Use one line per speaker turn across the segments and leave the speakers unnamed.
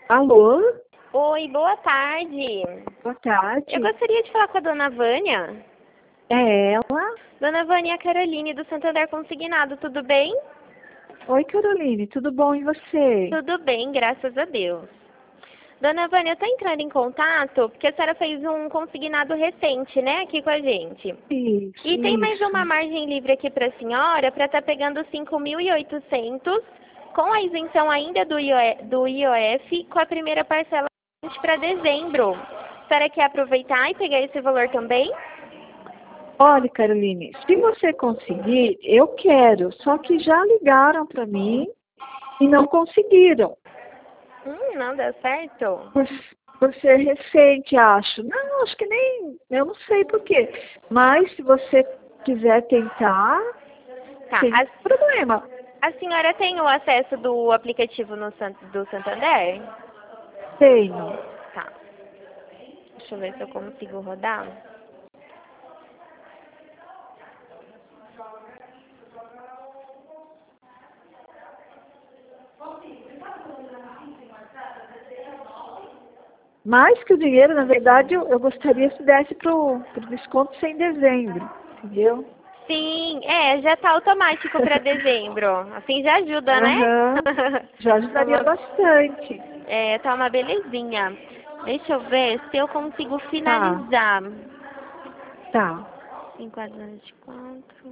Alô?
Oi, boa tarde.
Boa tarde.
Eu gostaria de falar com a dona Vânia.
É ela?
Dona Vânia Caroline, do Santander Consignado, tudo bem?
Oi, Caroline, tudo bom e você?
Tudo bem, graças a Deus. Dona Vânia, eu estou entrando em contato porque a senhora fez um consignado recente, né, aqui com a gente.
Isso,
E tem mais uma
isso.
margem livre aqui para a senhora para estar pegando 5.800 com a isenção ainda do IOF com a primeira parcela para dezembro. A senhora quer aproveitar e pegar esse valor também?
Olha, Caroline, se você conseguir, eu quero. Só que já ligaram para mim e não conseguiram.
Não deu certo?
Por, por ser recente, acho. Não, acho que nem. Eu não sei por quê. Mas se você quiser tentar,
Tá.
sem problema.
A senhora tem o acesso do aplicativo do Santander?
Tenho.
Tá. Deixa eu ver se eu consigo rodar.
Mais que o dinheiro, na verdade, eu gostaria se desse pro desconto sem dezembro, entendeu?
Sim, já tá automático para dezembro. Assim já ajuda, né?
Aham, já
Tá
ajudaria
uma,
bastante.
tá uma belezinha. Deixa eu ver se eu consigo
Tá,
finalizar.
tá.
5 4.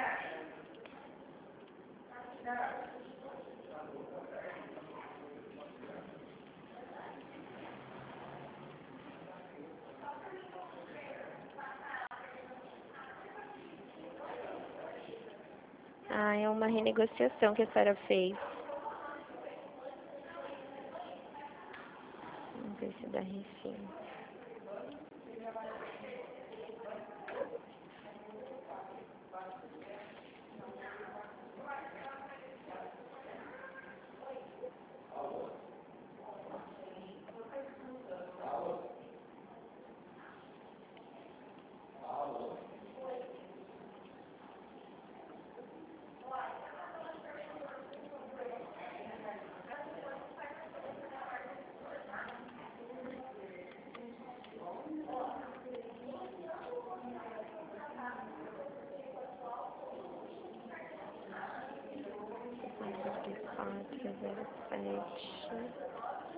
Ah, é uma renegociação que a senhora fez. Vamos ver se dá refim. Quatro, 07.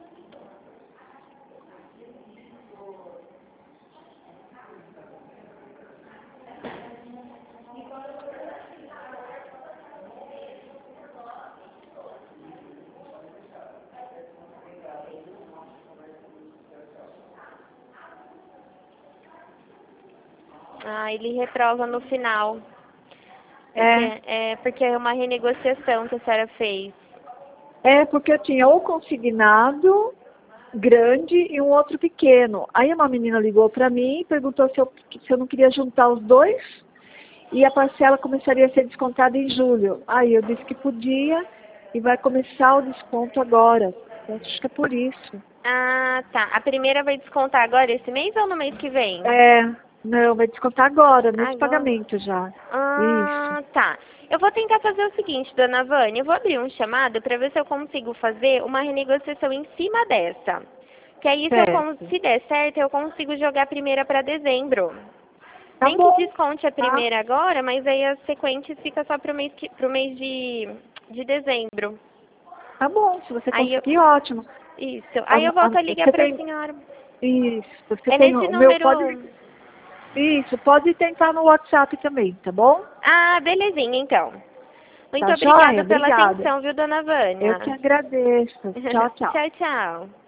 Ah, ele reprova no final. Porque é uma renegociação que a senhora fez.
Porque eu tinha o consignado grande e um outro pequeno. Aí uma menina ligou para mim e perguntou se eu não queria juntar os dois e a parcela começaria a ser descontada em julho. Aí eu disse que podia e vai começar o desconto agora. Eu acho que é por isso.
Ah, tá. A primeira vai descontar agora esse mês ou no mês que vem?
Não, vai descontar agora, nesse
Agora.
pagamento já. Isso.
Ah, tá. Eu vou tentar fazer o seguinte, dona Vânia. Eu vou abrir um chamado para ver se eu consigo fazer uma renegociação em cima dessa. Que aí,
Certo.
se der certo, eu consigo jogar a primeira para dezembro.
Tá
Nem que
bom,
desconte a
tá?
primeira agora, mas aí as sequentes fica só pro mês de dezembro.
Tá bom, se você
Aí eu,
conseguir, ótimo.
isso. Aí eu volto a ligar
Você
para a
tem.
senhora.
Isso, você
É
tem
nesse
o meu.
número.
Isso, pode tentar no WhatsApp também, tá bom?
Ah, belezinha, então. Muito
Tá joia?
obrigada pela
Obrigada.
atenção, viu, dona
Eu que
Vânia?
agradeço. Tchau, tchau.
Tchau, tchau.